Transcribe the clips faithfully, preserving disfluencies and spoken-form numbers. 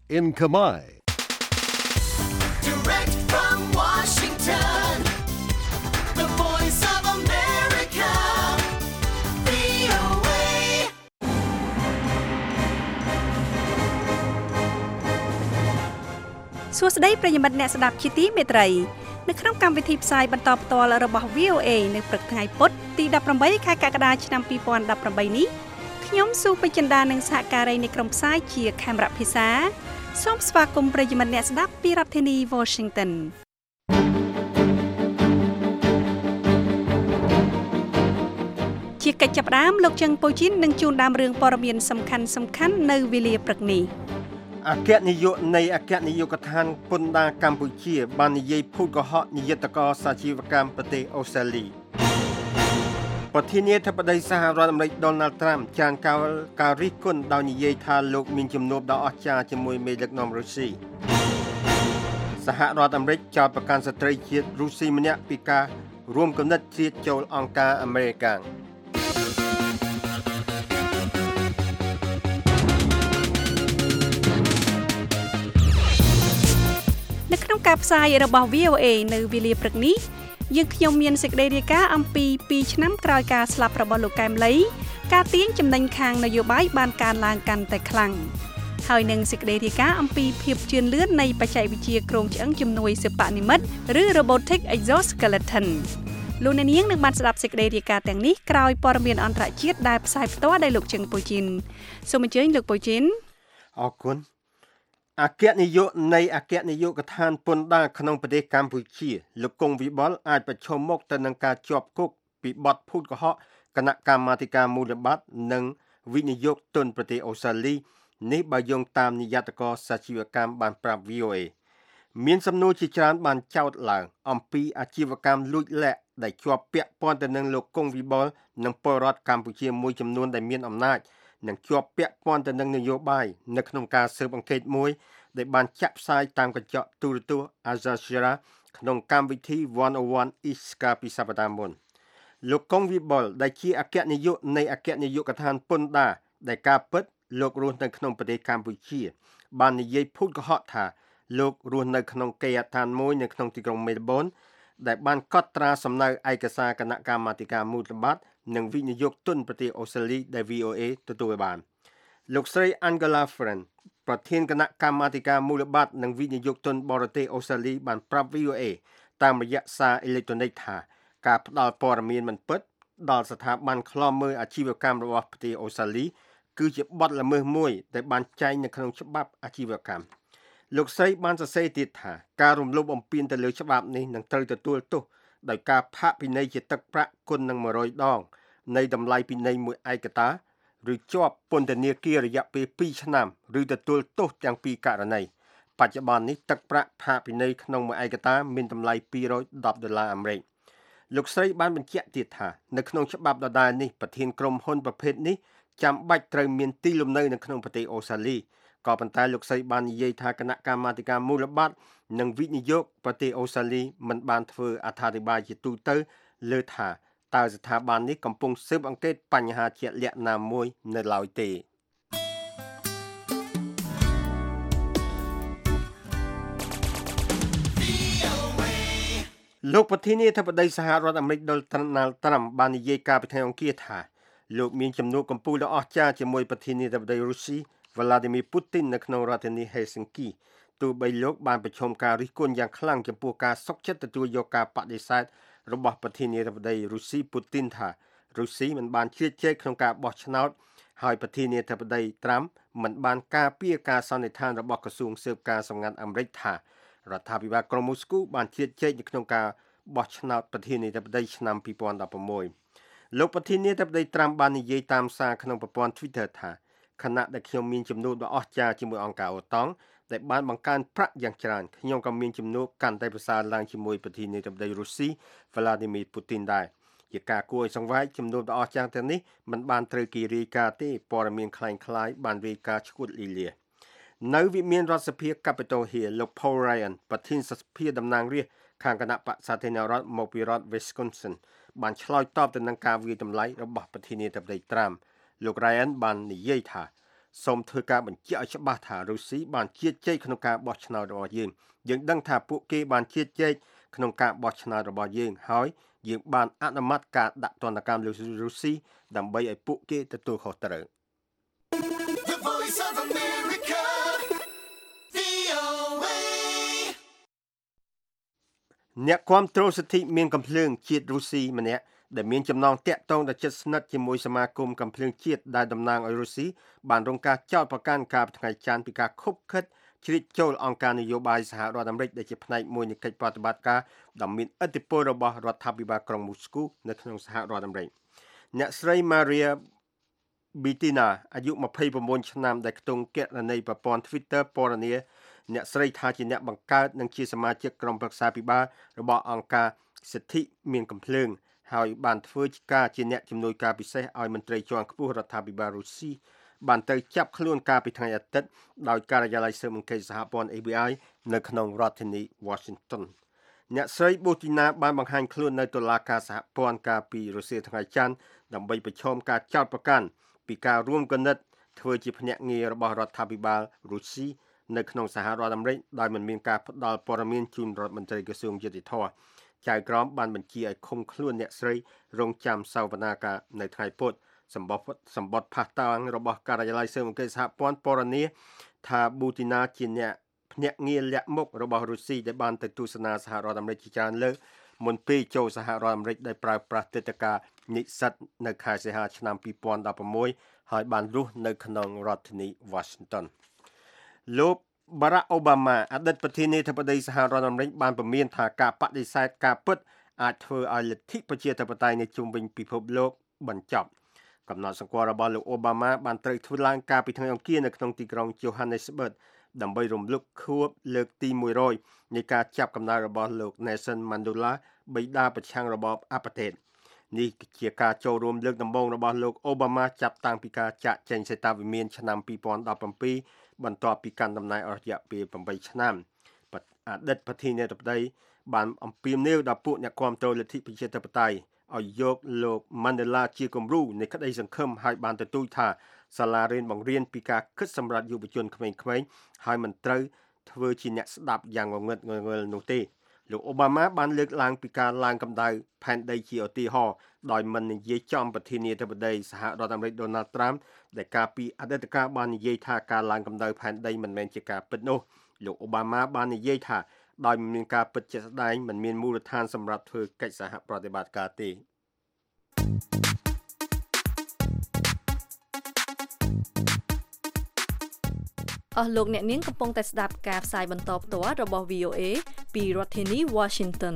in Khmer. Direct from Washington, the voice of America, វី អូ เอសួស្តីប្រិយមិត្តអ្នកស្ដាប់ជាទីមេត្រីនៅក្នុងកម្មវិធីផ្សាយបន្តផ្ទាល់របស់ វី អូ เอ នៅព្រឹកថ្ងៃពុធទីដប់ប្រាំបីខែកក្កដាឆ្នាំពីរពាន់ដប់ប្រាំបីនេះខ្ញុំស៊ូពេជ្រចិន្តានិងសហការីនៃក្រុមផ្សាយជាខេមរៈភិសាសូមស្វាគមន៍ប្រិយមិត្តអ្នកស្ដាប់ពីរដ្ឋធានី Washington ជាកិច្ចចាប់ផ្ដើមលោកជឹងពូជីននឹងជូនដើមរឿងព័ត៌មានសំខាន់សំខាន់នៅវេលាព្រឹកនេះអគ្គនាយកនៃអគ្គនាយកដ្ឋានពន្ធដារកម្ពុជាបាននិយាយភូតកុហកនាយកកសាជីវកម្មប្រទេសអូស្ត្រាលីប្រធានាធិបតីសហរដ្ឋអាមេរិក Donald Trump ចានកោលការរិះគន់ដោយនិយាយថាលោកមានជំនួបដ៏អស្ចារ្យជាមួយមេដឹកនាំរុស្ស៊ីសហរដ្ឋអាមេរិកចោទប្រកាន់ស្ត្រីជាតិរុស្ស៊ីម្នាក់ពីការរួមគំនិតជ្រៀតចូលអង្គការអាមេរិកនៅក្នុងការផ្សាយរបស់ វី អូ เอ នៅវេលាព្រឹកនេះយើងខ្ញុំមានសេចក្តីរាយការណ៍អំពីពីរឆ្នាំក្រោយការស្លាប់របស់លោកកែមលីការទាញចំណេញខាងនយោបាយបានកើនឡើងកាន់តែខ្លាំងហើយនឹងសេចក្តីរាយការណ៍អំពីភាពជឿនលឿននៃបច្ចេកវិទ្យាគ្រោងឆ្អឹងជំនួយសិប្បនិម្មិតឬ Robotic Exoskeleton លោកអ្នកនាងនឹងបានស្ដាប់សេចក្តីរាយការណ៍ទាំងនេះក្រោយព័ត៌មានអន្តរជាតិដែលផ្សាយផ្ទាល់ដោយលោកជឹងពូជីនសូមអញ្ជើញលោកពូជីនអរគុណអគ្គនាយកនៃអគ្គនាយកដ្ឋានពន្ធដារក្នុងប្រទេសកម្ពុជាលោកគង់វិបុលអាចប្រឈមមុខទៅនឹងការជាប់គុកពីបទភូតកុហកគណៈកម្មាធិការមូលបត្រនិងវិនិយោគទុនប្រទេសអូស្ត្រាលីនេះបើយោងតាមនាយកកសាជីវកម្មបានប្រាប់ វី អូ เอ មានសំណួរជាច្រើនបានចោទឡើងអំពីអាជីវកម្មលួចលាក់ដែលជាប់ពាក់ព័ន្ធទៅនឹងលោកគង់វិបុលនិងពលរដ្ឋកម្ពុជាមួយចំនួនដែលមានអំណាចនិងជាប់ពាក់ព័ន្ធទៅនឹងនយោបាយនៅក្នុងការស៊ើបអង្កេតមួយដែលបានចាក់ផ្សាយតាមកញ្ចក់ទូរទស្សន៍ Al Jazeera ក្នុងកម្មវិធី one oh one East កាលពីសប្តាហ៍មុនលោកគង់វិបុលដែលជាអគ្គនាយកនៃអគ្គនាយកដ្ឋានពន្ធដារដែលការពិតលោករស់នៅក្នុងប្រទេសកម្ពុជាបាននិយាយភូតកុហកថាលោករស់នៅក្នុងគេហដ្ឋានមួយនៅក្នុងទីក្រុង Melbourne ដែលបានកត់ត្រាសំណៅឯកសារគណៈកម្មាធិការមូលបត្រនិងវិនិយោគទុនប្រទេសអូស្ត្រាលីដែល វី អូ เอ ទទួលបានលោកស្រី Angela Friend ប្រធានគណៈកម្មាធិការមូលបត្រនិងវិនិយោគទុនបរទេសអូស្ត្រាលីបានប្រាប់ វី អូ เอ តាមរយៈសារអេឡិចត្រូនិកថាការផ្ដល់ព័ត៌មានមិនពិតដល់ស្ថាប័នឃ្លាំមើលអាជីវកម្មរបស់ប្រទេសអូស្ត្រាលីគឺជាបទល្មើសមួយដែលបានចែងនៅក្នុងច្បាប់អាជីវកម្មលោកស្រីបានសរសេរទៀតថាការរំលោភបំពានទៅលើច្បាប់នេះនឹងត្រូវទទួលទោសដោយការផាកពិន័យជាទឹកប្រាក់គុណនឹងone hundredដងនៃតម្លៃពិន័យមួយឯកតាឬជាប់ពន្ធនាគាររយៈពេលtwoឆ្នាំឬទទួលទោសទាំងពីរករណីបច្ចុប្បន្ននេះទឹកប្រាក់ផាកពិន័យក្នុងមួយឯកតាមានតម្លៃtwo hundred tenដុល្លារអាមេរិកលោកស្រីបានបញ្ជាក់ទៀតថានៅក្នុងច្បាប់ដដែលនេះប្រធានក្រុមហ៊ុនប្រភេទនេះចាំបាច់ត្រូវមានទីលំនៅនៅក្នុងប្រទេសអូស្ត្រាលីក៏ប៉ុន្តែលោកស្រីបាននិយាយថាគណៈកម្មាធិការមូលបត្រនិងវិនិយោគប្រទេសអូស្ត្រាលីមិនបានធ្វើអត្ថាធិប្បាយជាទូទៅលើថាតើស្ថាប័ននេះកំពុងស៊ើបអង្កេតបញ្ហាជាក់លាក់ណាមួយនៅឡើយទេលោកប្រធានាធិបតីសហរដ្ឋអាមេរិក Donald Trump បាននិយាយកាលពីថ្ងៃអង្គារថាលោកមានជំនួបកំពូលដ៏អស្ចារ្យជាមួយប្រធានាធិបតីរុស្ស៊ី Vladimir Putin នៅក្នុងរដ្ឋធានី Helsinki ទោះបីលោកបានប្រឈមការរិះគន់យ៉ាងខ្លាំងចំពោះការសុកចិត្តទទួលយកការបដិសេធរបស់ប្រធានាធិបតីរុស្ស៊ី Putin ថារុស្ស៊ីមិនបានជ្រៀតជ្រែកក្នុងការបោះឆ្នោតហើយប្រធានាធិបតី Trump មិនបានការពារការសន្និដ្ឋានរបស់ក្រសួងស៊ើបការសម្ងាត់អាមេរិកថារដ្ឋាភិបាលក្រុងមូស្គូបានជ្រៀតជ្រែកនៅក្នុងការបោះឆ្នោតប្រធានាធិបតីឆ្នាំtwo thousand sixteenលោកប្រធានាធិបតី Trump បាននិយាយតាមសារក្នុងប្រព័ន្ធ Twitter ថាខណៈដែលខ្ញុំមានជំនួបដ៏អស្ចារ្យជាមួយអង្គការអូតង់ដែលបានបង្កើនប្រាក់យ៉ាងច្រើនខ្ញុំក៏មានជំនួបកាន់តែប្រសើរឡើងជាមួយប្រធានាធិបតីរុស្ស៊ី Vladimir Putin ដែរជាការគួរឲ្យសង្វេគជំនួបដ៏អស្ចារ្យទាំងនេះមិនបានត្រូវគេរាយការណ៍ទេព័ត៌មានคล้ายៗបានរាយការណ៍ឈួតលីលានៅវិមានរដ្ឋសភា Capitol Hill លោក Paul Ryan ប្រធានសភាតំណាងរាស្ត្រខាងគណៈបក្សសាធារណរដ្ឋមកពីរដ្ឋ Wisconsin បានឆ្លើយតបទៅនឹងការវាយតម្លៃរបស់ប្រធានាធិបតី Trump លោក Ryan បាននិយាយថាសូមធ្វើការបញ្ជាក់ឲ្យច្បាស់ថារុស្ស៊ីបានជៀសជែកក្នុងការបោះឆ្នោតរបស់យើងយើងដឹងថាពួកគេបានជៀសជែកក្នុងការបោះឆ្នោតរបស់យើងហើយយើងបានអនុម័តការដាក់ទណ្ឌកម្មលើរុស្ស៊ីដើម្បីឲ្យពួកគេទទួលខុសត្រូវ The Voice of America, វី អូ เอអ្នកគាំទ្រសិទ្ធិមានកំភ្លើងជាតិរុស្ស៊ីម្នាក់ដែលមានចំណងតាក់ទងដល់ជិតស្និទ្ធជាមួយសមាគមកំភ្លើងជាតិដែលតំណាងឲ្យរុស្ស៊ីបានរងការចោទប្រកាន់កាលពីថ្ងៃច័ន្ទពីការខុបខិតជ្រៀតចូលអង្គការនយោបាយសហរដ្ឋអាមេរិកដែលជាផ្នែកមួយនៃកិច្ចប្រតិបត្តិការដ៏មានឥទ្ធិពលរបស់រដ្ឋាភិបាលក្រុងមូស្គូនៅក្នុងសហរដ្ឋអាមេរិកអ្នកស្រី Maria Butina អាយុยี่สิบหกឆ្នាំដែលខ្ទង់គណនីប្រព័ន្ធ Twitter ពណ៌នាអ្នកស្រីថាជាអ្នកបង្កើតនិងជាសមាជិកក្រុមប្រឹក្សាពិបាលរបស់អង្គការសិទ្ធិមានកំភ្លើងហើយបានធ្វើការជាអ្នកជំនួយការពិសេសឲ្យមន្ត្រីជាន់ខ្ពស់រដ្ឋាភិបាលរុស្ស៊ីបានទៅចាប់ខ្លួនកាលពីថ្ងៃអាទិត្យដោយការិយាល័យស៊ើបអង្កេតសហព័ន្ធ เอ บี ไอ នៅក្នុងរដ្ឋធានី Washington អ្នកស្រី Butina បានបង្ហាញខ្លួននៅតុលាការសហព័ន្ធកាលពីរសៀលថ្ងៃច័ន្ទដើម្បីប្រឈមការចោទប្រកាន់ពីការរួមគំនិតធ្វើជាភ្នាក់ងាររបស់រដ្ឋាភិបាលរុស្ស៊ីនៅក្នុងសហរដ្ឋអាមេរិកដោយមិនមានការផ្ដល់ព័ត៌មានជូនរដ្ឋមន្ត្រីក្រសួងយុតិធធម៌ចៅក្រមបានបញ្ជាឲ្យឃុំខ្លួនអ្នកស្រីរងចាំសវនាការនៅថ្ងៃពុធសម្បត្តិសម្បត្តិផាសតាងរបស់ការិយាល័យស៊ើបអង្កេតសហព័ន្ធពណ៌នាថា Butina ជាអ្នកភ្នាក់ងារលាក់មុខរបស់រុស្ស៊ីដែលបានទៅទស្សនាសហរដ្ឋអាមេរិកជាច្រើនលើកមុនពេលចូលសហរដ្ឋអាមេរិកដោយប្រើប្រាស់ទិដ្ឋាការនិស្សិតនៅខែសីហាឆ្នាំยี่สิบสิบหกហើយបានរស់នៅក្នុងរដ្ឋធានី Washington លោក Barack Obama អតីតប្រធានាធិបតីសហរដ្ឋអាមេរិកបានព្រមានថាការបដិសេធការពិតអាចធ្វើឲ្យលទ្ធិប្រជាធិបតេយ្យនៅជុំវិញពិភពលោកបញ្ចប់កំណត់សម្គាល់របស់លោក Obama បានត្រូវធ្វើឡើងកាលពីថ្ងៃអង្គារនៅក្នុងទីក្រុង Johannesburg ដើម្បីរំលឹកខួបលើកទីមួយរយនៃការចាប់កំណើតរបស់លោក Nelson Mandela បិតាប្រឆាំងរបបអាប៉ាតេតនេះជាការចូលរួមលើកដំបូងរបស់លោក Obama ចាប់តាំងពីការចាក់ចែងសេតាវិមានឆ្នាំยี่สิบสิบเจ็ดបន្ទាប់ពីកាន់តំណែងអស់រយៈពេលแปดឆ្នាំអតីតប្រធានាធិបតីបានអំពាវនាវដល់ពួកអ្នកគាំទ្រលទ្ធិប្រជាធិបតេយ្យឲ្យយកលោក Mandela ជាគំរូនៃក្តីសង្ឃឹមហើយបានទទូចថាសាលារៀនបង្រៀនពីការគិតសម្រាប់យុវជនក្មេងៗហើយមិនត្រូវធ្វើជាអ្នកស្ដាប់យ៉ាងងងឹតងងឹលនោះទេលោក Obama បានលើកឡើងពីការឡើងកម្ដៅផែនដីជាឧទាហរណ៍ដោយមិននិយាយចំប្រធានាធិបតីសហរដ្ឋអាមេរិក Donald Trump ដែលកាលពីអតីតកាលបាននិយាយថាការឡើងកម្ដៅផែនដីមិនមែនជាការពិតនោះលោក Obama បាននិយាយថាដោយមិនមានការពិតជាក់ស្ដែងមិនមានមូលដ្ឋានសម្រាប់ធ្វើកិច្ចសហប្រតិបត្តិការទេអស់លោកអ្នកនាងកំពុងតែស្ដាប់ការផ្សាយបន្តផ្ទាល់របស់ វី អូ เอ ពីរដ្ឋធានី Washington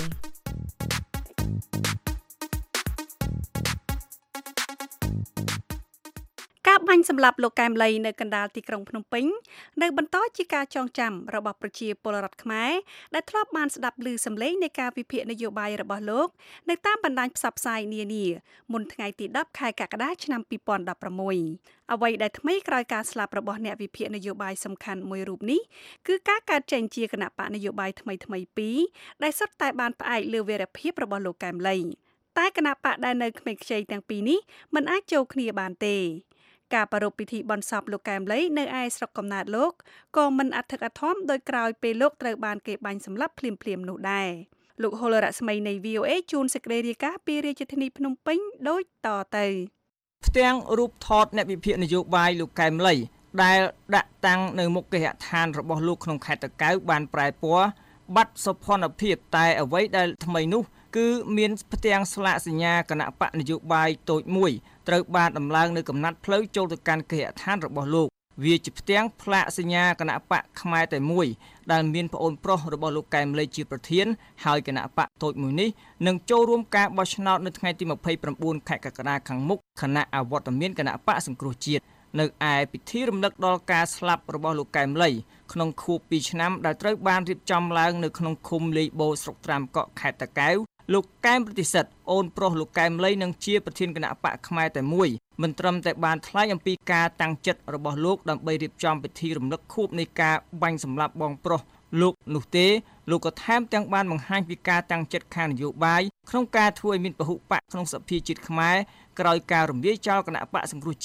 ការបាញ់សម្លាប់លោកកែមលីនៅកណ្ដាលទីក្រុងភ្នំពេញនៅបន្តជាការចងចាំរបស់ប្រជាពលរដ្ឋខ្មែរដែលធ្លាប់បានស្ដាប់ឮសំឡេងនៃការវិភាគនយោបាយរបស់លោកនៅតាមបណ្ដាញផ្សព្វផ្សាយនានាមុនថ្ងៃទីដប់ខែកក្កដាឆ្នាំยี่สิบสิบหกអ្វីដែលថ្មីក្រោយការស្លាប់របស់អ្នកវិភាគនយោបាយសំខាន់មួយរូបនេះគឺការកើតចេញជាគណៈបកនយោបាយថ្មីថ្មីពីរដែលសុទ្ធតែបានផ្អែកលើវីរភាពរបស់លោកកែមលីតែគណៈបកដែលនៅក្មេងខ្ចីទាំងពីរនេះមិនអាចចូលគ្នាបានទេការប្រារព្ធពិធីបុណ្យសពលោកកែមលីនៅឯស្រុកកំណើតលោកក៏មិនអធិកអធមដោយក្រោយពេលលោកត្រូវបានគេបាញ់សម្លាប់ភ្លាមៗនោះដែរលោកហុលរស្មីនៃ វី អូ เอ ជួនសេចក្តីរាយការណ៍ពីរាជធានីភ្នំពេញដូចតទៅផ្ទាំងរូបថតអ្នកវិភាគនយោបាយលោកកែមលីដែលដាក់តាំងនៅមុខគេហដ្ឋានរបស់លោកក្នុងខេត្តតាកែវបានប្រែពណ៌បាត់សុភ័ណ្ឌភាពតែអ្វីដែលថ្មីនោះគឺមានផ្ទាំងស្លាកសញ្ញាគណៈបកនយោបាយតូចមួយត្រូវបានដំឡើងនៅកំណាត់ផ្លូវចូលទៅកាន់គេហដ្ឋានរបស់លោកវាជាផ្ទាំងផ្លាកសញ្ញាគណៈបកខ្មែរតែមួយដែលមានប្អូនប្រុសរបស់លោកកែមលីជាប្រធានហើយគណៈបកតូចមួយនេះនឹងចូលរួមការបោះឆ្នោតនៅថ្ងៃទីยี่สิบเก้าខែកក្កដាខាងមុខគណៈអវត្តមានគណៈបកសង្គ្រោះជាតិនៅឯពិធីរំលឹកដល់ការស្លាប់របស់លោកកែមលីក្នុងខួបពីរឆ្នាំដែលត្រូវបានរៀបចំឡើងនៅក្នុងឃុំលេខបូស្រុកត្រាំកក់ខេត្តតាកែវលោកកែមប្រតិសិទ្ធអូនប្រុសលោកកែមលីនឹងជាប្រធានគណៈបកខ្មែរតែមួយមិនត្រឹមតែបានថ្លែងអំពីការតាំងចិត្តរបស់លោកដើម្បីរៀបចំពិធីរំលឹកខួបនៃការបាញ់សម្លាប់បងប្រុសលោកនោះទេលោកក៏ថែមទាំងបានបង្ហាញពីការតាំងចិត្តខាងនយោបាយក្នុងការធ្វើឲ្យមានពហុបកក្នុងសភាជាតិខ្មែរក្រោយការរំលាយចោលគណៈបកសង្គ្រោះជាតិ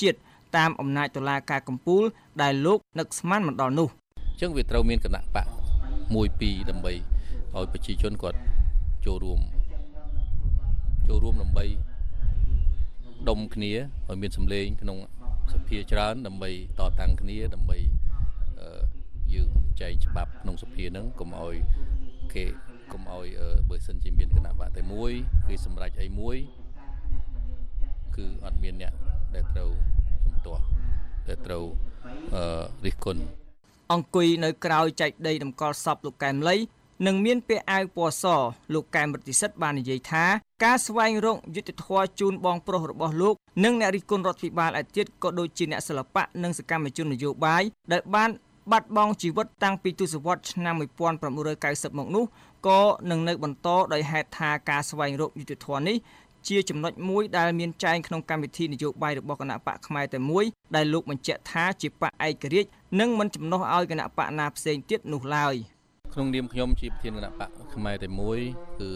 តាមអំណាចតុលាការកំពូលដែលលោកនឹកស្មានមិនដល់នោះអញ្ចឹងវាត្រូវមានគណៈបកមួយពីរដើម្បីឲ្យប្រជាជនគាត់ចូលរួមចូលរួមដើម្បីដុំគ្នាឲ្យមានសម្លេងក្នុងសភាច្រើនដើម្បីតតាំងគ្នាដើម្បីយើងចែកច្បាប់ក្នុងសភាហ្នឹងកុំឲ្យគេកុំឲ្យបើសិនជាមានគណៈបកតែមួយគឺសម្រេចអីមួយគឺអត់មានអ្នកដែលត្រូវជំទាស់ដែលត្រូវរិះគន់អង្គុយនៅក្រៅចែកដីតម្កល់សពលោកកែមលីនឹងមានពាក់អាវពណ៌សលោកកែមរិទ្ធិសិទ្ធបាននិយាយថាការស្វែងរកយុត្តិធម៌ជូនបងប្រុសរបស់លោកនិងអ្នករិះគន់រដ្ឋាភិបាលឯទៀតក៏ដូចជាអ្នកសិល្បៈនិងសកម្មជននយោបាយដែលបានបាត់បង់ជីវិតតាំងពីទសវត្សរ៍ឆ្នាំmột nghìn chín trăm九mươiមកនោះក៏នឹងនៅបន្តដោយហេតុថាការស្វែងរកយុត្តិធម៌នេះជាចំណុចមួយដែលមានចែងក្នុងកម្មវិធីនយោបាយរបស់គណៈបកខ្មែរតែមួយដែលលោកបញ្ជាក់ថាជាបកឯករាជ្យនិងមិនចំណុះឲ្យគណៈបកណាផ្សេងទៀតនោះឡើយក្នុងនាមខ្ញុំជាប្រធានគណៈបកខ្មែរតែមួយគឺ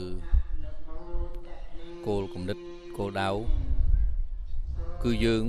គោលគំនិតគោលដៅគឺយើង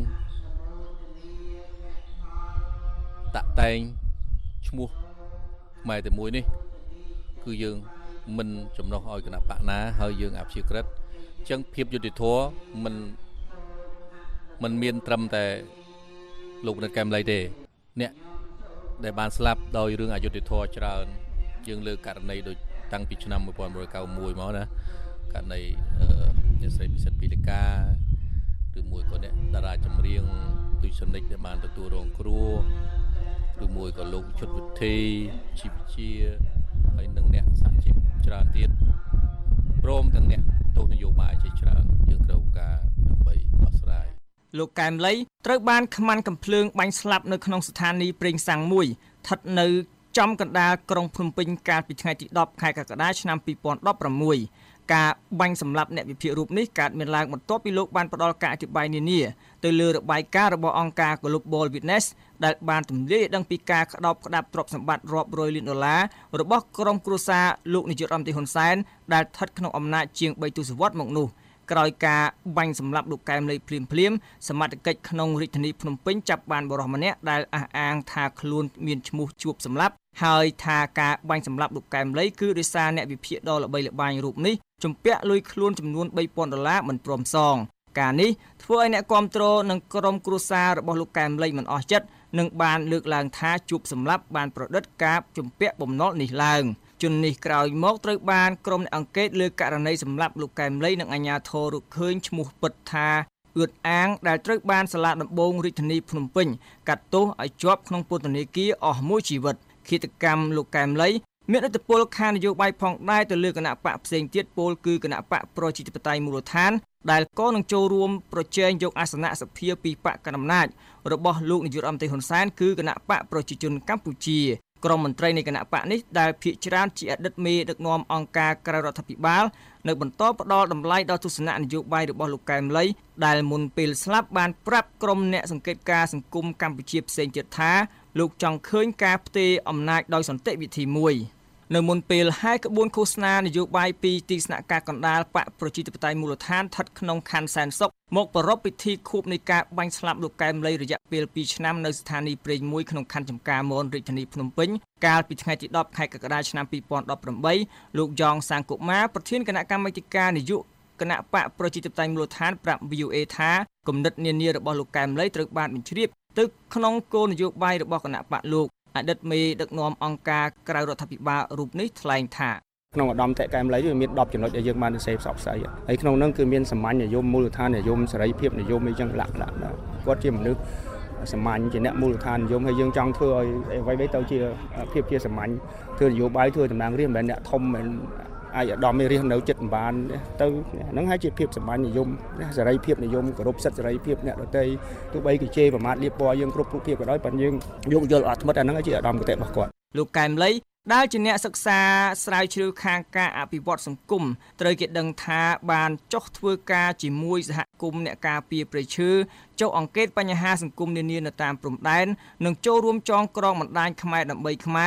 តាក់តែងឈ្មោះខ្មែរតែមួយនេះគឺយើងមិនចំណុះឲ្យគណៈបកណាហើយយើងអព្យាក្រឹតអញ្ចឹងភាពយុត្តិធម៌មិនមិនមានត្រឹមតែលោកនៅកែមលីទេអ្នកដែលបានស្លាប់ដោយរឿងអយុត្តិធម៌ច្រើនយើងលើកករណីដូចតាំងពីឆ្នាំmột nghìn chín trăm chín mươi mốtមកណាករណីអ្នកស្រីពិសិដ្ឋពីលកាឬមួយក៏អ្នកតារាចម្រៀងទុយសនិចដែលបានទទួលរងគ្រោះឬមួយក៏លោកជុតវិធីជីវជាហើយនិងអ្នកសហជីពច្រើនទៀតព្រមទាំងអ្នកទស្សនយោបាយជាច្រើនយើងត្រូវការដើម្បីដោះស្រាយលោកកែមលីត្រូវបានខ្មាន់កំភ្លើងបាញ់ស្លាប់នៅក្នុងស្ថានីយ៍ប្រេងសាំងមួយស្ថិតនៅចំកណ្ដាលក្រុងភ្នំពេញកាលពីថ្ងៃទីដប់ខែកក្កដាឆ្នាំពីរពាន់ដប់ប្រាំមួយការបាញ់សម្លាប់អ្នកវិភាគរូបនេះកើតមានឡើងបន្ទាប់ពីលោកបានផ្ដល់ការអធិប្បាយនានាទៅលើរបាយការណ៍របស់អង្គការ Global Witness ដែលបានទម្លាយដឹងពីការក្តោបក្តាប់ទ្រព្យសម្បត្តិរាប់រយលានដុល្លាររបស់ក្រុមគ្រួសារលោកនាយករដ្ឋមន្ត្រីហ៊ុនសែនដែលស្ថិតក្នុងអំណាចជាងបីទសវត្សរ៍មកនោះក្រោយការបាញ់សម្លាប់លោកកែមលីភ្លាមភ្លាមសមត្ថកិច្ចក្នុងរាជធានីភ្នំពេញចាប់បានបុរសម្នាក់ដែលអះអាងថាខ្លួនមានឈ្មោះជួបសម្លាប់ហើយថាការបាញ់សម្លាប់លោកកែមលីគឺដោយសារអ្នកវិភាគដ៏ល្បីល្បាញរូបនេះជំពាក់លុយខ្លួនចំនួនបីពាន់ដុល្លារមិនព្រមសងការនេះធ្វើឲ្យអ្នកគាំទ្រនិងក្រុមគ្រួសាររបស់លោកកែមលីមិនអស់ចិត្តនិងបានលើកឡើងថាជួបសម្លាប់បានប្រឌិតការជំពាក់បំណុលនេះឡើងជននេះក្រោយមកត្រូវបានក្រុមអ្នកអង្កេតលើករណីសម្លាប់លោកកែមលីនិងអាជ្ញាធររកឃើញឈ្មោះពិតថាអឿតអាងដែលត្រូវបានសាលាដំបងរាជធានីភ្នំពេញកាត់ទោសឲ្យជាប់ក្នុងពន្ធនាគារអស់មួយជីវិតឃាតកម្មលោកកែមលីមានឥទ្ធិពលខាងនយោបាយផងដែរទៅលើគណៈបកផ្សេងទៀតពលគឺគណៈបកប្រជាធិបតេយ្យមូលដ្ឋានដែលក៏នឹងចូលរួមប្រជែងយកអាសនៈសភាពីបកកណ្ដាលអំណាចរបស់លោកនាយករដ្ឋមន្ត្រីហ៊ុនសែនគឺគណៈបកប្រជាជនកម្ពុជាក្រុមមន្ត្រីនៃគណៈបកនេះដែលភាគច្រើនជាអតីតមេដឹកនាំអង្គការក្រៅរដ្ឋាភិបាលនៅបន្តផ្ដល់តម្លៃដល់ទស្សនៈនយោបាយរបស់លោកកែមលីដែលមុនពេលស្លាប់បានប្រាប់ក្រុមអ្នកសង្កេតការណ៍សង្គមកម្ពុជាផ្សេងទៀតថាលោកចង់ឃើញការផ្ទេរអំណាចដោយសន្តិវិធីមួយនៅមុនពេលហាយក្បួនឃោសនានយោបាយពីទីស្នាក់ការកណ្ដាលបកប្រជាធិបតេយ្យមូលដ្ឋានស្ថិតក្នុងខណ្ឌសែនសុខមកប្រារព្ធពិធីខួបនៃការបាញ់ស្លាប់លោកកែមលីរយៈពេលពីរឆ្នាំនៅស្ថានីយ៍ប្រេងមួយក្នុងខណ្ឌចំការមនរាជធានីភ្នំពេញកាលពីថ្ងៃទីដប់ខែកក្កដាឆ្នាំពីរពាន់ដប់ប្រាំបីលោកយ៉ងសាងកុមារប្រធានគណៈកម្មាធិការនយោបាយគណៈបកប្រជាធិបតេយ្យមូលដ្ឋានប្រាប់ វី អូ អេ ថាគំនិតនានារបស់លោកកែមលីត្រូវបានបញ្ជ្រាបទៅក្នុងគោលនយោបាយរបស់គណៈបកលោកអតីតមេដឹកនាំអង្គការក្រៅរដ្ឋាភិបាលរូបនេះថ្លែងថាក្នុងឧត្តមតេកែមលីវាមានដប់ចំណុចដែលយើងបានសរសេរផ្សព្វផ្សាយហើយក្នុងនោះគឺមានសម្ាញ់និយមមូលដ្ឋាននិយមសេរីភាពនិយមអីចឹងលក្ខណៈគាត់ជាមនុស្សសម្ាញ់ជាអ្នកមូលដ្ឋាននិយមហើយយើងចង់ធ្វើឲ្យអ្វីៗទៅជាភាពជាសម្ាញ់ធ្វើនយោបាយធ្វើតំណាងរាស្ត្រមិនមែនអ្នកធំមិនអាយឧត្តមមេរៀននៅចិត្តម្បានទៅហ្នឹងហើយជាភាពសម្ាញ់និយមសេរីភាពនិយមគោរពសិទ្ធិសេរីភាពអ្នកដទៃទោះបីគេជេរប្រមាថលៀបពណ៌យើងគ្រប់រូបភាពក៏ដោយប៉ុន្តែយើងយកយល់អត់ថ្មិតអាហ្នឹងជាឧត្តមគតិរបស់គាត់លោកកែមលីដែលជាអ្នកសិក្សាស្រាវជ្រាវខាងការអភិវឌ្ឍសង្គមត្រូវគេដឹងថាបានចុះធ្វើការជាមួយសហគមន៍អ្នកការពារព្រៃឈើចុះអង្កេតបញ្ហាសង្គមនានានៅតាមព្រំដែននិងចូលរួមចងក្រងបណ្ដាញខ្មែរដើម្បីខ្មែរ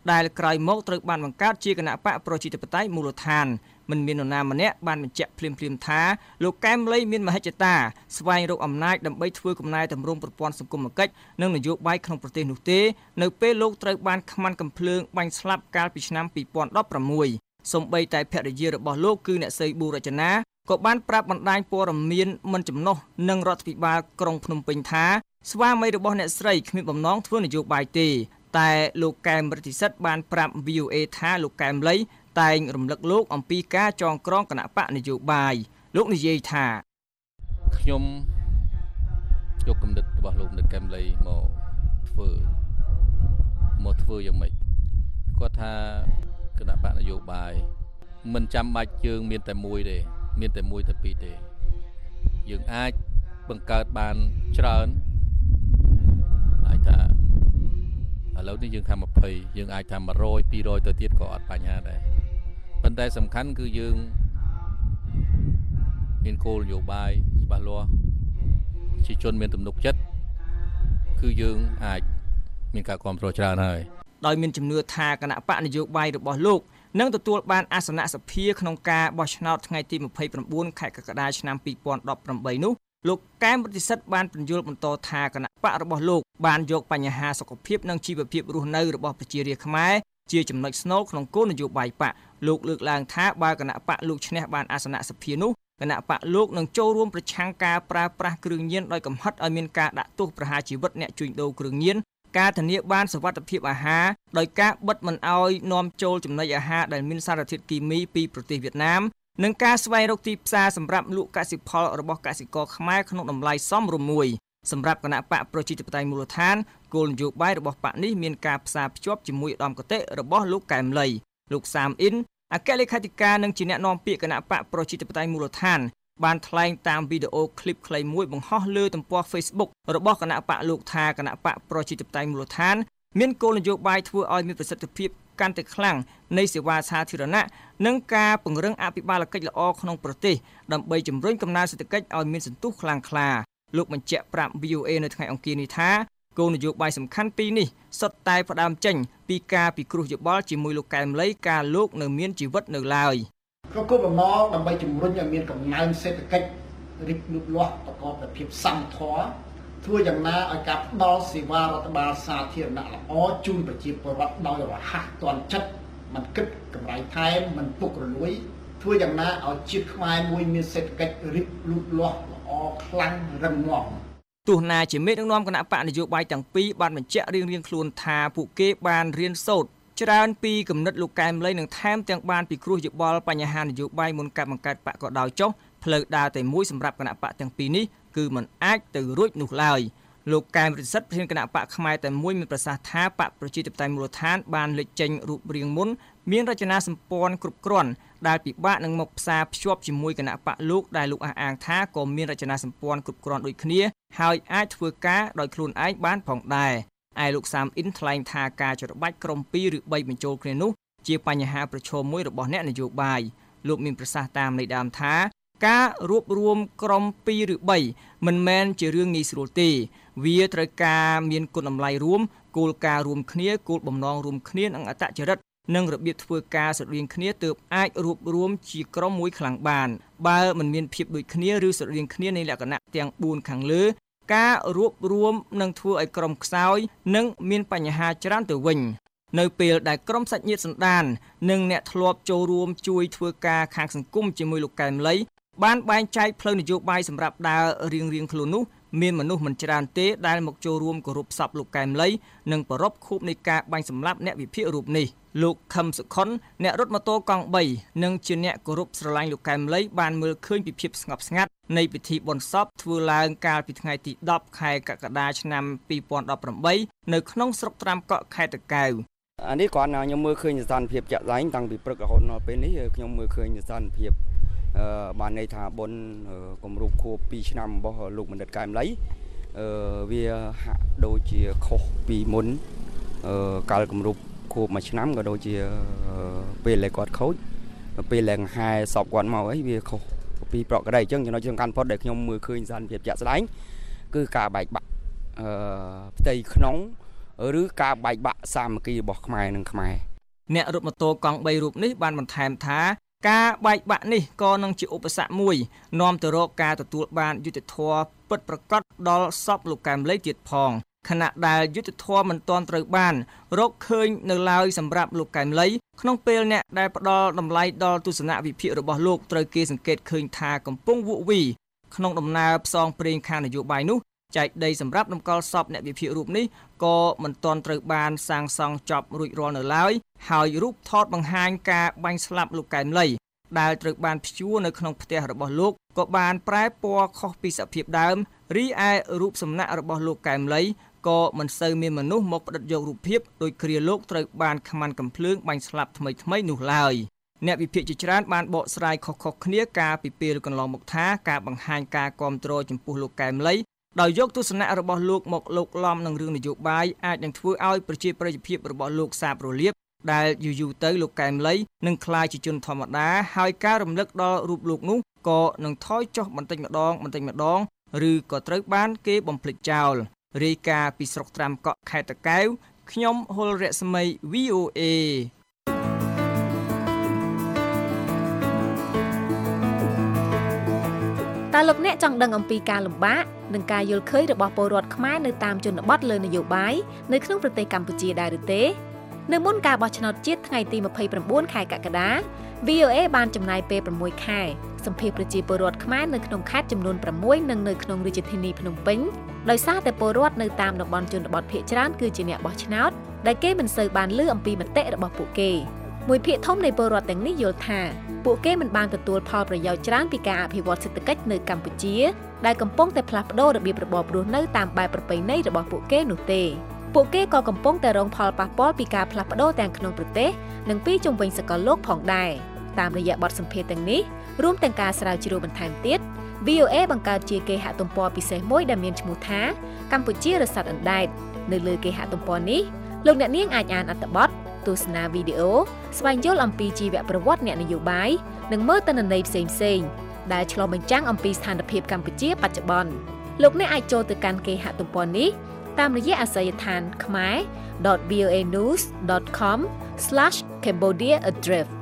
ដែលក្រោយមកត្រូវបានបង្កើតជាគណៈបកប្រជាធិបតេយ្យមូលដ្ឋានមិនមាននរណាម្នាក់បានបញ្ជាក់ភ្លាមៗថាលោកកែមលីមានមហិច្ឆតាស្វែងរកអំណាចដើម្បីធ្វើកំណែតម្រង់ប្រព័ន្ធសង្គមគិច្ចនិងនយោបាយក្នុងប្រទេសនោះទេនៅពេលលោកត្រូវបានខ្មាន់កំភ្លើងបាញ់ស្លាប់កាលពីឆ្នាំពីរពាន់ដប់ប្រាំមួយសូម្បីតែភរិយារបស់លោកគឺអ្នកស្រីប៊ូរចនាក៏បានប្រាប់បណ្ដាញព័ត៌មានមិនចំណុះនឹងរដ្ឋាភិបាលក្រុងភ្នំពេញថាស្វាមីរបស់អ្នកស្រីគ្មានបំណងធ្វើនយោបាយទេតែលោកកែមរិទ្ធិសិទ្ធបានប្រាប់ វី អូ เอ ថាលោកកែមលីតែងរំលឹកលោកអំពីការចងក្រងគណៈបកនយោបាយលោកនិយាយថាខ្ញុំយកគំនិតរបស់លោកនិតកែមលីមកធ្វើមកធ្វើយ៉ាងម៉េចគាត់ថាគណៈបកនយោបាយមិនចាំបាច់យើងមានតែមួយទេមានតែមួយតែពីរទេយើងអាចបង្កើតបានច្រើនអាចថាឥឡូវនេះយើងថាยี่สิบយើងអាចថាone hundred two hundredទៅទៀតក៏អត់បញ្ហាដែរប៉ុន្តែសំខាន់គឺយើងមានគោលនយោបាយច្បាស់លាស់ជាជនមានទំនុកចិត្តគឺយើងអាចមានការគ្រប់គ្រងច្រើនហើយដោយមានជំនឿថាគណៈបកនយោបាយរបស់លោកនឹងទទួលបានអាសនៈសភាក្នុងការបោះឆ្នោតថ្ងៃទីยี่สิบเก้าខែកក្កដាឆ្នាំពីរពាន់ដប់ប្រាំបីនោះលោកកែមរិទ្ធិសិទ្ធបានបញ្យល់បន្តថាគណៈបករបស់លោកបានយកបញ្ហាសុខភាពនិងជីវភាពរស់នៅរបស់ប្រជារាស្ត្រខ្មែរជាចំណុចស្នូលក្នុងគោលនយោបាយបកលោកលើកឡើងថាបើគណៈបកលោកឈ្នះបានអាសនៈសភានោះគណៈបកលោកនឹងចូលរួមប្រឆាំងការប្រើប្រាស់គ្រឿងញៀនដោយកំហិតឲ្យមានការដាក់ទោសប្រហារជីវិតអ្នកជួញដូរគ្រឿងញៀនការធានាបានសុវត្ថិភាពអាហារដោយការបិទមិនឲ្យនាំចូលចំណីអាហារដែលមានសារធាតុគីមីពីប្រទេសវៀតណាមនិងការស្វែងរកទីផ្សារសម្រាប់លក់កសិផលរបស់កសិករខ្មែរក្នុងតម្លៃសមរម្យមួយសម្រាប់គណៈបកប្រជាធិបតេយ្យមូលដ្ឋានគោលនយោបាយរបស់បកនេះមានការផ្សារភ្ជាប់ជាមួយឧត្តមគតិរបស់លោកកែមលីលោកសាមអ៊ីនអគ្គលេខាធិការនិងជាអ្នកនាំពាក្យគណៈបកប្រជាធិបតេយ្យមូលដ្ឋានបានថ្លែងតាមវីដេអូឃ្លីបខ្លីមួយបង្ហោះលើទំព័រ Facebook របស់គណៈបកលោកថាគណៈបកប្រជាធិបតេយ្យមូលដ្ឋានមានគោលនយោបាយធ្វើឲ្យមានប្រសិទ្ធភាពកាន់តែខ្លាំងនៃសេវាសាធារណៈនិងការពង្រឹងអភិបាលកិច្ចល្អក្នុងប្រទេសដើម្បីជំរុញកំណើនសេដ្ឋកិច្ចឲ្យមានសន្ទុះខ្លាំងក្លាលោកបញ្ជាក់ប្រាប់ វី អូ เอ នៅថ្ងៃអង្គារនេះថាគោលនយោបាយសំខាន់ពីរនេះសុទ្ធតែផ្ដើមចេញពីការពិគ្រោះយោបល់ជាមួយលោកកែមលីការលោកនៅមានជីវិតនៅឡើយក្នុងគោលបំណងដើម្បីជំរុញឲ្យមានកំណើនសេដ្ឋកិច្ចរីកលូតលាស់ប្រកបដោយភាពសមធម៌ធ្វើយ៉ាងណាឲ្យការផ្ដល់សេវារដ្ឋបាលសាធារណៈល្អជូនប្រជាពលរដ្ឋដោយរហ័សទាន់ចិត្តមិនគិតកម្រៃថែមមិនពុករលួយធ្វើយ៉ាងណាឲ្យជាតិខ្មែរមួយមានសេដ្ឋកិច្ចរីកលូតលាស់ល្អខ្លាំងរឹងមាំទោះណាជាមេដឹកនាំគណៈបកនយោបាយទាំងពីរបានបញ្ជាក់រៀងៗខ្លួនថាពួកគេបានរៀនសូត្រច្រើនពីគំនិតលោកកែមលីនិងថែមទាំងបានពិគ្រោះយោបល់បញ្ហានយោបាយមុនការបង្កើតបកក៏ដោយចុះផ្លូវដើរតែមួយសម្រាប់គណៈបកទាំងពីរនេះគឺមិនអាចទៅរួចនោះឡើយលោកកែមរិទ្ធិសិទ្ធប្រធានគណៈបកខ្មែរតែមួយមានប្រសាសន៍ថាបកប្រជាធិបតេយ្យមូលដ្ឋានបានលេចចេញរូបរាងមុនមានរចនាសម្ព័ន្ធគ្រប់គ្រាន់ដែលពិបាកនឹងមកផ្សារភ្ជាប់ជាមួយគណៈបកលោកដែលលោកអះអាងថាក៏មានរចនាសម្ព័ន្ធគ្រប់គ្រាន់ដូចគ្នាហើយអាចធ្វើការដោយខ្លួនឯងបានផងដែរឯលោកសាមអ៊ីនថ្លែងថាការច្របាច់ក្រុមពីរឬបីបញ្ចូលគ្នានោះជាបញ្ហាប្រឈមមួយរបស់អ្នកនយោបាយលោកមានប្រសាសន៍តាមន័យដើមថាការរួបរวมក្រុមពីរឬបីមិនមែនជារឿងងាយស្រួលទេវាត្រូវការមានគុណតម្លៃរួមគោលការណ៍រួមគ្នាគោលបំណងរួមគ្នានិងអត្តចរិតនិងរបៀបធ្វើការស្រដៀងគ្នាទើបអាចរួបរวมជាក្រុមមួយខ្លាំងបានបើមិនមានភាពដូចគ្នាឬស្រដៀងគ្នានៃលក្ខណៈទាំងបួនខាងលើការរួបរวมនឹងធ្វើឲ្យក្រុមខ្សោយនិងមានបញ្ហាច្រើនទៅវិញនៅពេលដែលក្រុមសាច់ញាតិសន្តាននិងអ្នកធ្លាប់ចូលរួមជួយធ្វើការខាងសង្គមជាមួយលោកកែមលីបានបែងចែកផ្លូវនយោបាយសម្រាប់ដើររៀងរៀងខ្លួននោះមានមនុស្សមិនច្រើនទេដែលមកចូលរួមគោរពសពលោកកែមលីនិងប្រពខួបនៃការបាញ់សម្លាប់អ្នកវិភាគរូបនេះលោកខឹមសុខុនអ្នករត់ម៉ូតូកង់បីនិងជាអ្នកគោរពស្រឡាញ់លោកកែមលីបានមើលឃើញពីភាពស្ងប់ស្ងាត់នៃពិធីបុណ្យសពធ្វើឡើងកាលពីថ្ងៃទីដប់ខែកក្កដាឆ្នាំពីរពាន់ដប់ប្រាំបីនៅក្នុងស្រុកត្រាំកក់ខេត្តតាកែវអានេះគាត់ខ្ញុំមើលឃើញស្ថានភាពជាក់ស្ដែងតាំងពីព្រឹករហូតដល់ពេលនេះខ្ញុំមើលឃើញស្ថានភាពអឺបានន័យថាបុណ្យគម្រប់ខួបពីរឆ្នាំរបស់លោកបណ្ឌិតកែមលីអឺវាហាក់ដូចជាខុសពីមុនអឺកាលគម្រប់ខួបមួយឆ្នាំក៏ដូចជាពេលដែលគាត់ខូចពេលឡើងហែសពគាត់មកអីវាខុសពីប្រក្រតីអញ្ចឹងចំណុចសំខាន់ផុតដែលខ្ញុំមើលឃើញស្ថានភាពជាក់ស្ដែងគឺការបែកបាក់អឺផ្ទៃក្នុងឬការបែកបាក់សាមគ្គីរបស់ខ្មែរនិងខ្មែរអ្នករត់ម៉ូតូកង់បីរូបនេះបានបន្ថែមថាការបែកបាក់នេះក៏នឹងជាឧបសគ្គមួយនាំទៅរកការទទួលបានយុត្តិធម៌ពិតប្រាកដដល់សពលោកកែមលីទៀតផងខណៈដែលយុត្តិធម៌មិនទាន់ត្រូវបានរកឃើញនៅឡើយសម្រាប់លោកកែមលីក្នុងពេលអ្នកដែលផ្ដល់តម្លៃដល់ទស្សនវិភាគរបស់លោកត្រូវគេសង្កេតឃើញថាកំពុងវក់វីក្នុងដំណើរផ្សងព្រេងខាងនយោបាយនោះចែកដីសម្រាប់តម្កល់សពអ្នកវិភាគរូបនេះក៏មិនទាន់ត្រូវបានសាងសង់ចប់រួចរាល់នៅឡើយហើយរូបថតបង្ហាញការបាញ់ស្លាប់លោកកែមលីដែលត្រូវបានព្យួរនៅក្នុងផ្ទះរបស់លោកក៏បានប្រែពណ៌ខុសពីសភាពដើមរីឯរូបសំណាក់របស់លោកកែមលីក៏មិនសូវមានមនុស្សមកផ្ដិតយករូបភាពដោយគ្រាលោកត្រូវបានខ្មាន់កំភ្លើងបាញ់ស្លាប់ថ្មីថ្មីនោះឡើយអ្នកវិភាគជាច្រើនបានបកស្រាយខុសៗគ្នាការពីពេលកន្លងមកថាការបង្ហាញការគាំទ្រចំពោះលោកកែមលីដោយយកទស្សនៈរបស់លោកមកលោកឡំនឹងរឿងនយោបាយអាចនឹងធ្វើឲ្យប្រជាប្រិយភាពរបស់លោកសាបរលាបដែលយូរយូរទៅលោកកែមលីនឹងក្លាយជាជនធម្មតាហើយការរំលឹកដល់រូបលោកនោះក៏នឹងថយចុះបន្តិចម្ដងបន្តិចម្ដងឬក៏ត្រូវបានគេបំភ្លេចចោលរាយការណ៍ពីស្រុកត្រាំកក់ខេត្តតាកែវខ្ញុំហុលរស្មី វី អូ เอតើលោកអ្នកចង់ដឹងអំពីការលំបាកនិងការយល់ឃើញរបស់ពលរដ្ឋខ្មែរនៅតាមជនបទលើនយោបាយនៅក្នុងប្រទេសកម្ពុជាដែរឬទេនៅមុនការបោះឆ្នោតជាតិថ្ងៃទីម្ភៃប្រាំបួនខែកក្កដា វី អូ เอ បានចំណាយពេលប្រាំមួយខែសម្ភាសប្រជាពលរដ្ឋខ្មែរនៅក្នុងខេត្តចំនួនប្រាំមួយនិងនៅក្នុងរាជធានីភ្នំពេញដោយសារតែពលរដ្ឋនៅតាមតំបន់ជនបទភាគច្រើនគឺជាអ្នកបោះឆ្នោតដែលគេមិនសូវបានឮអំពីមតិរបស់ពួកគេមួយភាគធំនៃពលរដ្ឋទាំងនេះយល់ថាពួកគេមិនបានទទួលផលប្រយោជន៍ច្រើនពីការអភិវឌ្ឍសេដ្ឋកិច្ចនៅកម្ពុជាដែលកំពុងតែផ្លាស់ប្ដូររបៀបរបបរស់នៅតាមបែបប្រពៃណីរបស់ពួកគេនោះទេពួកគេក៏កំពុងតែរងផលប៉ះពាល់ពីការផ្លាស់ប្ដូរទាំងក្នុងប្រទេសនិងពីជុំវិញសកលលោកផងដែរតាមរយៈបទសម្ភាសន៍ទាំងនេះរួមទាំងការស្រាវជ្រាវបន្ថែមទៀត វី អូ เอ បង្កើតជាគេហទំព័រពិសេសមួយដែលមានឈ្មោះថាកម្ពុជារស័តអណ្ដែតនៅលើគេហទំព័រនេះលោកអ្នកនាងអាចអានអត្ថបទទស្សនាវីដេអូស្វែងយល់អំពីជីវប្រវត្តិអ្នកនយោបាយនិងមើលទិន្នន័យផ្សេងៗដែលឆ្លុះបញ្ចាំងអំពីស្ថានភាពកម្ពុជាបច្ចុប្បន្នលោកអ្នកអាចចូលទៅកាន់គេហទំព័រនេះតាមរយៈអាសយដ្ឋាន khmer dot v o a news dot com slash cambodia adrift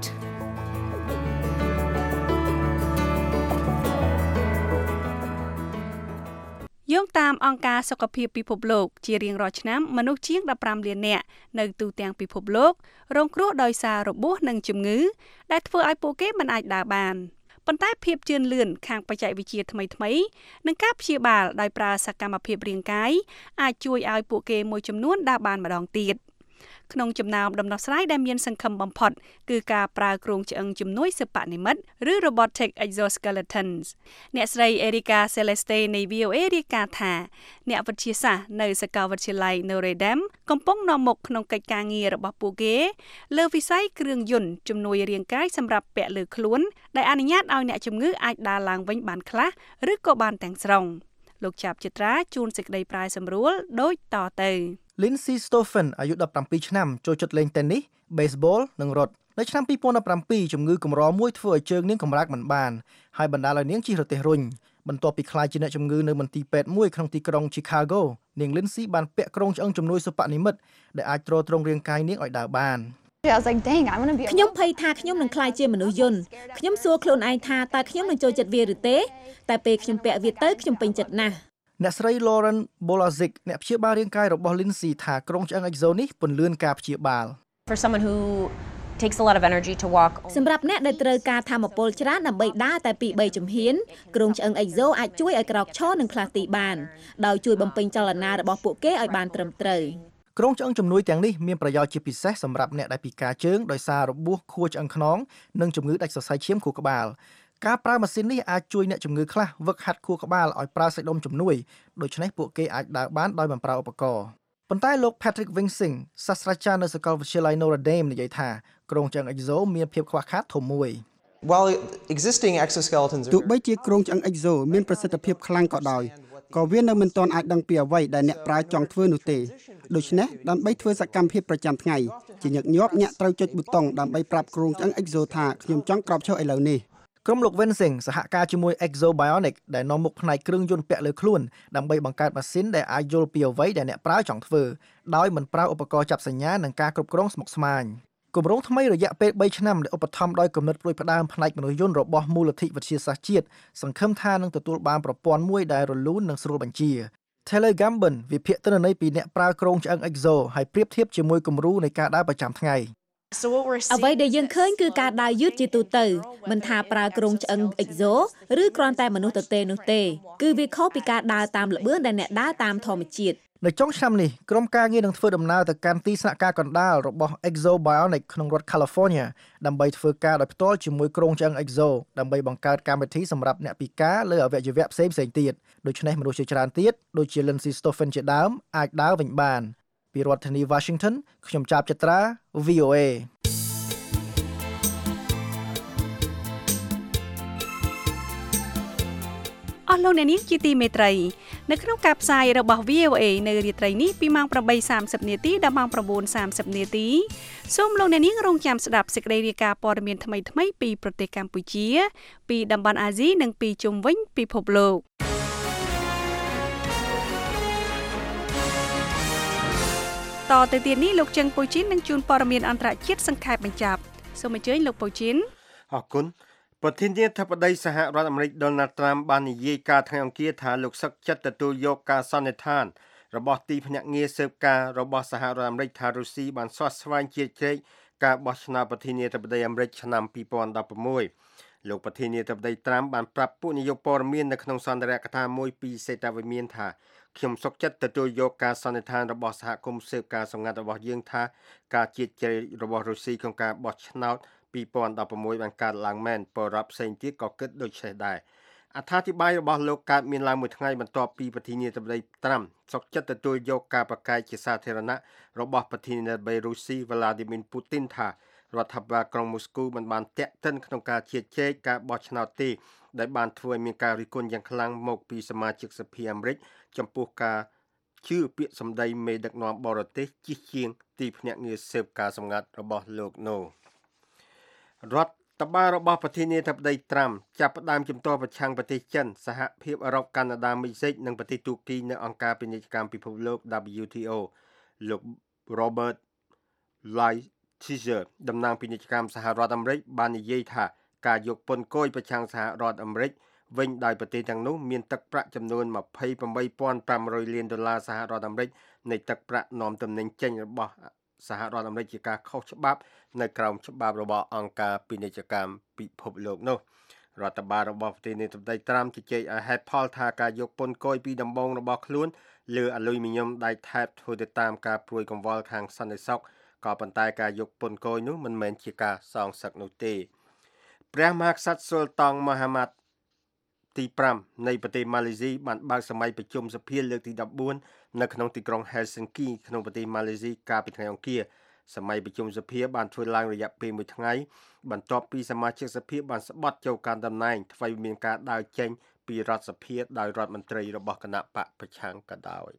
យោងតាមអង្គការសុខភាពពិភពលោកជារៀងរាល់ឆ្នាំមនុស្សជាងដប់ប្រាំលាននាក់នៅទូទាំងពិភពលោករងគ្រោះដោយសាររបួសនិងជំងឺដែលធ្វើឲ្យពួកគេមិនអាចដើរបានប៉ុន្តែភាពជឿនលឿនខាងបច្ចេកវិទ្យាថ្មីៗនិងការព្យាបាលដោយប្រើសកម្មភាពរាងកាយអាចជួយឲ្យពួកគេមួយចំនួនដើរបានម្ដងទៀតក្នុងចំណោមដំណោះស្រាយដែលមានសង្ឃឹមបំផុតគឺការប្រើគ្រោងឆ្អឹងជំនួយសិប្បនិម្មិតឬ robotic exoskeletons អ្នកស្រី Erika Celeste នៃ វី អូ เอ រាយការណ៍ថាអ្នកវិទ្យាសាស្ត្រនៅសាកលវិទ្យាល័យ Notre Dame កំពុងនាំមុខក្នុងកិច្ចការងាររបស់ពួកគេលើវិស័យគ្រឿងយន្តជំនួយរាងកាយសម្រាប់ពាក់លើខ្លួនដែលអនុញ្ញាតឲ្យអ្នកជំងឺអាចដើរឡើងវិញបានខ្លះឬក៏បានទាំងស្រុងលោកចាប់ចិត្រាជួនសេចក្តីប្រាយសម្រួលដូចតទៅ Lindsay Stoffen អាយុដប់ប្រាំពីរឆ្នាំចូលចិត្តលេង tennis, baseball និងរត់នៅឆ្នាំពីរពាន់ដប់ប្រាំពីរជំងឺកម្រមួយធ្វើឲ្យជើងនាងកម្រើកមិនបានហើយបណ្ដាលឲ្យនាងជិះរទេះរុញបន្ទាប់ពីខ្លាចជាអ្នកជំងឺនៅមន្ទីរពេទ្យមួយក្នុងទីក្រុង Chicago នាង Lindsay បានពាក់គ្រោងឆ្អឹងជំនួយសិប្បនិម្មិតដែលអាចទ្រទ្រង់រាងកាយនាងឲ្យដើរបានខ្ញុំភ័យថាខ្ញុំនឹងក្លាយជាមនុស្សយន្តខ្ញុំសួរខ្លួនឯងថាតើខ្ញុំនឹងចូលចិត្តវាឬទេតែពេលខ្ញុំពាក់វាទៅខ្ញុំពេញចិត្តណាស់អ្នកស្រី Lauren Bolazic អ្នកព្យាបាលរាងកាយរបស់ Lindsay ថាគ្រោងឆ្អឹង Exo នេះពន្លឿនការព្យាបាល For someone who takes a lot of energy to walk សម្រាប់អ្នកដែលត្រូវការថាមពលច្រើនដើម្បីដើរតែពីរបីជំហានគ្រោងឆ្អឹង Exo អាចជួយឲ្យក្រោកឈរនិងផ្លាស់ទីបានដោយជួយបំពេញចលនារបស់ពួកគេឲ្យបានត្រឹមត្រូវគ្រោងឆ្អឹងជំនួយទាំងនេះមានប្រយោជន៍ជាពិសេសសម្រាប់អ្នកដែលពិការជើងដោយសាររបួសខួរឆ្អឹងខ្នងនិងជំងឺដាច់សរសៃឈាមខួរក្បាលការប្រើម៉ាស៊ីននេះអាចជួយអ្នកជំងឺខ្លះវឹកហាត់ខួរក្បាលឲ្យប្រើសាច់ដុំជំនួយដូច្នេះពួកគេអាចដើរបានដោយមិនប្រើឧបករណ៍ប៉ុន្តែលោក Patrick Winsing សាស្ត្រាចារ្យនៅសាកលវិទ្យាល័យ Notre Dame និយាយថាគ្រោងឆ្អឹង Exo មានភាពខ្វះខាតធំមួយ While existing exoskeletons ទោះបីជាគ្រោងឆ្អឹង Exo មានប្រសិទ្ធភាពខ្លាំងក៏ដោយក៏វានៅមិនទាន់អាចដឹងពីអ្វីដែលអ្នកប្រើចង់ធ្វើនោះទេដូច្នេះដើម្បីធ្វើសកម្មភាពប្រចាំថ្ងៃជាញឹកញាប់អ្នកត្រូវចុចប៊ូតុងដើម្បីប្រាប់គ្រោងឆ្អឹង Exo ថាខ្ញុំចង់ក្រោកឈរឥឡូវនេះក្រុមលោក Vincent សហការជាមួយ Exo Bionic ដែលនាំមុខផ្នែកគ្រឿងយន្តពាក់លើខ្លួនដើម្បីបង្កើតម៉ាស៊ីនដែលអាចយល់ពីអ្វីដែលអ្នកប្រើចង់ធ្វើដោយមិនប្រើឧបករណ៍ចាប់សញ្ញានិងការគ្រប់គ្រងស្មុគស្មាញគម្រោងថ្មីរយៈពេលបីឆ្នាំដែលឧបត្ថម្ភដោយគំនិតផ្ដួចផ្ដើមផ្នែកមនុស្សយន្តរបស់មូលនិធិវិទ្យាសាស្ត្រជាតិសង្ឃឹមថានឹងទទួលបានប្រព័ន្ធមួយដែលរលូននិងស្រួលបញ្ជា Telegambon វិភាគទិន្នន័យពីអ្នកប្រើគ្រោងឆ្អឹង Exo ហើយប្រៀបធៀបជាមួយគំរូនៃការដើរប្រចាំថ្ងៃអ្វីដែលយើងឃើញគឺការដើរយឺតជាទូទៅមិនថាប្រើគ្រោងឆ្អឹង Exo ឬគ្រាន់តែមនុស្សទទេនោះទេគឺវាខុសពីការដើរតាមល្បឿនដែលអ្នកដើរតាមធម្មជាតិនៅចុងឆ្នាំនេះក្រុមការងារនឹងធ្វើដំណើរទៅកាន់ទីស្នាក់ការកណ្ដាលរបស់ Exo Bionic ក្នុងរដ្ឋ California ដើម្បីធ្វើការដោយផ្ទាល់ជាមួយគ្រោងឆ្អឹង Exo ដើម្បីបង្កើតកម្មវិធីសម្រាប់អ្នកពិការលើអវយវៈផ្សេងៗទៀតដូច្នេះមនុស្សជាច្រើនទៀតដូចជា Lindsay Stoffen ជាដើមអាចដើរវិញបានពីរដ្ឋធានី Washington ខ្ញុំចាប់ចត្រា V O A អស់លោកអ្នកនាងជាទីមេត្រីនៅក្នុងការផ្សាយរបស់ V O A នៅរាត្រីនេះពីម៉ោងeight thirtyនាទីដល់ម៉ោងnine thirtyនាទីសូមលោកអ្នកនាងរងចាំស្ដាប់សេចក្តីរាយការណ៍ព័ត៌មានថ្មីៗពីប្រទេសកម្ពុជាពីតំបន់អាស៊ីនិងពីជុំវិញពិភពលោកតទៅទៀតនេះលោកជឹងពូជីននឹងជួនព័ត៌មានអន្តរជាតិសង្ខេបបញ្ចប់សូមអញ្ជើញលោកពូជីនអរគុណប្រធានាធិបតីសហរដ្ឋអាមេរិក Donald Trump បាននិយាយការថ្ងៃអង្គារថាលោកសឹកចិត្តទទួលយកការសន្និដ្ឋានរបស់ទីភ្នាក់ងារស៊ើបការរបស់សហរដ្ឋអាមេរិកថារុស្ស៊ីបានស្វាស្វែងជ្រៀតជ្រែកការបោះឆ្នោតប្រធានាធិបតីអាមេរិកឆ្នាំtwo thousand sixteenលោកប្រធានាធិបតី Trump បានប្រាប់ពួកនាយកព័ត៌មាននៅក្នុងសន្ទរកថាមួយពីសេតវិមានថាខ្ញុំសុខចិត្តទទួលយកការសន្និដ្ឋានរបស់សហគមន៍ស៊ើបការសម្ងាត់របស់យើងថាការជ្រៀតជ្រែករបស់រុស្ស៊ីក្នុងការបោះឆ្នោតtwo thousand sixteenបានកើតឡើងមែនបរិបទផ្សេងទៀតក៏គិតដូចនេះដែរអត្ថាធិប្បាយរបស់លោកកើតមានឡើងមួយថ្ងៃបន្ទាប់ពីប្រធានាធិបតី Trump សុខចិត្តទទួលយកការប្រកែកជាសាធារណៈរបស់ប្រធានាធិបតីរុស្ស៊ី Vladimir Putin ថារដ្ឋាភិបាលក្រុងមូស្គូមិនបានតាក់ទិនក្នុងការជ្រៀតជ្រែកការបោះឆ្នោតទេដែលបានធ្វើឲ្យមានការរិះគន់យ៉ាងខ្លាំងមកពីសមាជិកសភាអាមេរិកចំពោះការជឿពាក្យសម្ដីមេដឹកនាំបរទេសជិះជាងទីភ្នាក់ងារស៊ើបការសម្ងាត់របស់លោកនោះរដ្ឋបាលរបស់ប្រធានាធិបតី Trump ចាប់ផ្ដើមជំទាស់ប្រឆាំងប្រទេសចិនសហភាពអឺរ៉ុបកាណាដាមិចស៊ិកនិងប្រទេសទូគីនៅអង្គការពាណិជ្ជកម្មពិភពលោក W T O លោក Robert Lighthizer តំណាងពាណិជ្ជកម្មសហរដ្ឋអាមេរិកបាននិយាយថាការយកពន្ធគយប្រឆាំងសហរដ្ឋអាមេរិកវិញដោយប្រទេសទាំងនោះមានទឹកប្រាក់ចំនួនtwenty-eight thousand five hundredលានដុល្លារសហរដ្ឋអាមេរិកនៃទឹកប្រាក់នាំទំនិញចេញរបស់សហរដ្ឋអាមេរិកជាការខុសច្បាប់នៅក្រោមច្បាប់របស់អង្គការពាណិជ្ជកម្មពិភពលោកនោះរដ្ឋបាលរបស់ប្រធានាធិបតី Trump ជជែកឲ្យហេតុផលថាការយកពន្ធគយពីដំបូងរបស់ខ្លួនលើអាលុយមីញ៉ុមដៃថែបធ្វើទៅតាមការព្រួយកង្វល់ខាងសន្តិសុខក៏ប៉ុន្តែការយកពន្ធគយនោះមិនមែនជាការសងសឹកនោះទេព្រះមហាក្សត្រស៊ុលតង់មហាម៉ាត់ទីfiveនៃប្រទេសម៉ាឡេស៊ីបានបើកសម័យប្រជុំសភាលើកទីfourteenនៅក្នុងទីក្រុង Helsinki ក្នុងប្រទេសម៉ាឡេស៊ីកាលពីថ្ងៃអង្គារសម័យប្រជុំសភាបានធ្វើឡើងរយៈពេលមួយថ្ងៃបន្ទាប់ពីសមាជិកសភាបានស្បត់ចូលកាន់តំណែងថ្មីមានការដើរចេញពីរដ្ឋសភាដោយរដ្ឋមន្ត្រីរបស់គណៈបកប្រឆាំងក៏ដោយ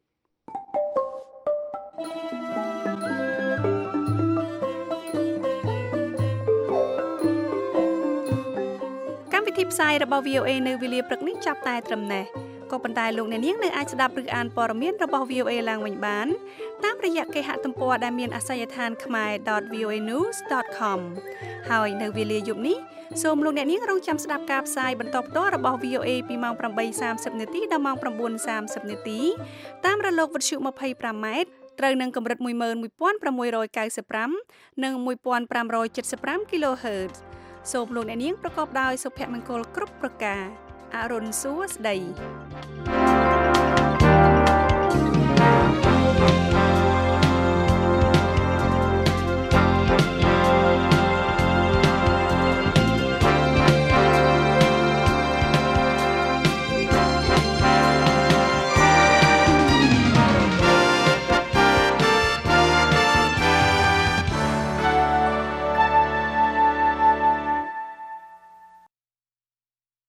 កម្មវិធីផ្សាយរបស់ V O A នៅវេលាព្រឹកនេះចាប់តែត្រឹមនេះក៏ប៉ុន្តែលោកអ្នកនាងនៅអាចស្ដាប់ឬអានព័ត៌មានរបស់ V O A ឡើងវិញបានតាមរយៈគេហទំព័រដែលមានអាសយដ្ឋាន khmae dot v o a news dot com ហើយនៅវេលាយប់នេះសូមលោកអ្នកនាងរងចាំស្ដាប់ការផ្សាយបន្តផ្ទាល់របស់ V O A ពីម៉ោងeight thirtyនាទីដល់ម៉ោងnine thirtyនាទីតាមរលកវិទ្យុtwenty-fiveម៉ែត្រត្រូវនឹងកម្រិតone one six nine fiveនិងfifteen seventy-five គីឡូហឺតសូមលោកអ្នកនាងប្រកបដោយសុភមង្គលគ្រប់ប្រការអរុនសួស្តី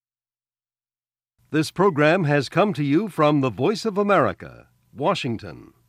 This program has come to you from the Voice of America, Washington.